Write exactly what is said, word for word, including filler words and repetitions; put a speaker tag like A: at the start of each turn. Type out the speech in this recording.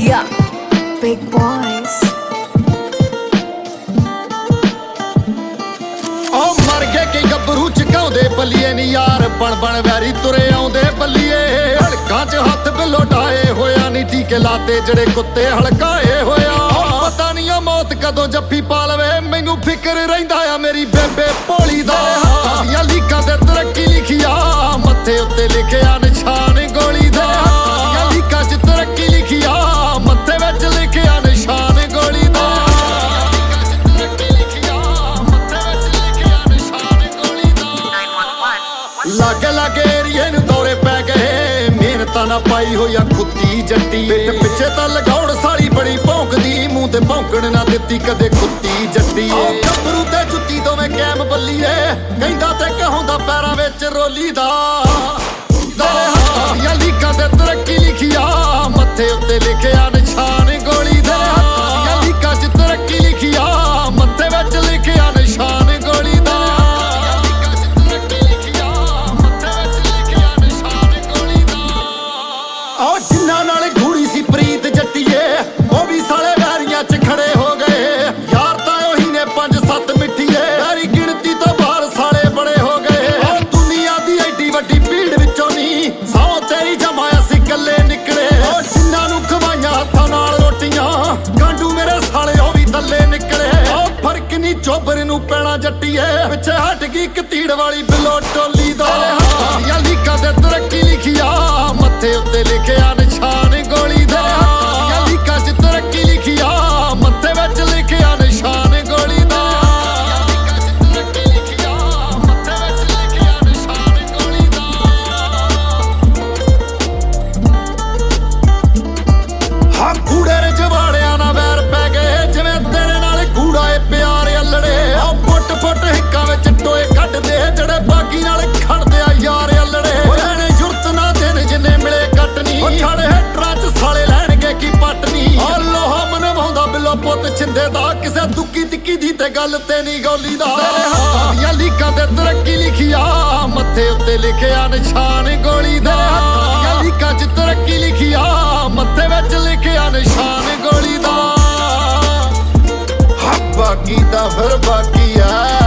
A: Yeah, big boys.
B: ओ मर गए कई गभरू चकाउंदे बल्लिए नी यार बन बन वैरी तुरे आउंदे बल्लिए हड़कां च हत्थ बिलोटाए होया नी टीके लाते जड़े कुत्ते हड़काए होया पता नहीं आ मौत कदों जप्फी पा लवे मैनू फिक्र रहिंदा आ मेरी बेबे भोली दा हत्थां दियां लीकां ते तरक्की लिखिया मत्थे उत्ते लिखिया निशान गोली दा हत्थां दियां लीकां च तरक्की लिखिया मत्थे विच लिखिया निशान गोली दा लागे लागे एरिए नूं दौरे पै गए मेहनतां ना पाई होया खुत्ती जट्टी पिठ पिछे तां लगौड़ साली बड़ी भौंकदी मूंह ते भौंकण ना दित्ती कदे खुत्ती जट्टी गभरू ते जुत्ती दोवें कैम बल्लीए कहंदा ते कहाउंदा पैरां विच रोली दा तेरे हत्थां दियां लीकां ते तरक्की लिखिया मत्थे उत्ते लिखिया निशान गोली दा हत्थां दियां लीकां च तरक्की लिखिया मत्थे विच लिखिया निशान गोली दा जिन्ना नाल घूड़ी सी प्रीत जट्टीए वो भी साले वैरियां च खड़े हो गए यार तां ओही ने पंज सत्त मिट्ठीए वैरी गिणती तो बाहर साले बड़े हो गए दुनिया दी एडी वड्डी भीड़ विचों नी सौ तेरी जमा असीं कल्ले निकले जिन्ना नूं खवाइयां हत्थां नाल रोटियां गांडू मेरे साले ओ भी थल्ले निकले फर्क नी चोबर नूं पैणा जट्टीए पिछे हट गई कतीड़ वाली बिलो टोली दा हत्थां दियां लीकां ते तरक्की लिखिया मत्थे उत्ते लिखिया निशान गोली दा हत्थां दियां लीकां च तरक्की लिखिया मत्थे विच लिखिया निशान गोली दा हाँ कूड़े रजवाड़ियां ना वैर पै गए जिवें तेरे नाल कूड़ा ए प्यार अल्लड़े आ फुट फुट हिक्कां विच टोए कड्डदे जेड़े बागी नाल खड़दे आ यार अल्लड़े ओने जुरत ना देन जिन्ने मिले कटनी छड़े हेटरां च साले लैणगे की पटनी आ लोहा मनवाउंदा बिलो पुੱਤ छिंदे दा किसे दुक्की तिक्की दी ते गल ते नी गौली दा तेरे हत्थां दियां लीकां ते तरक्की लिखिया मत्थे उत्ते लिखिया निशान गोली दा हत्थां दियां लीकां च तरक्की लिखिया मत्थे विच लिखिया निशान गोली दा बाकी दा फिर बाकी है।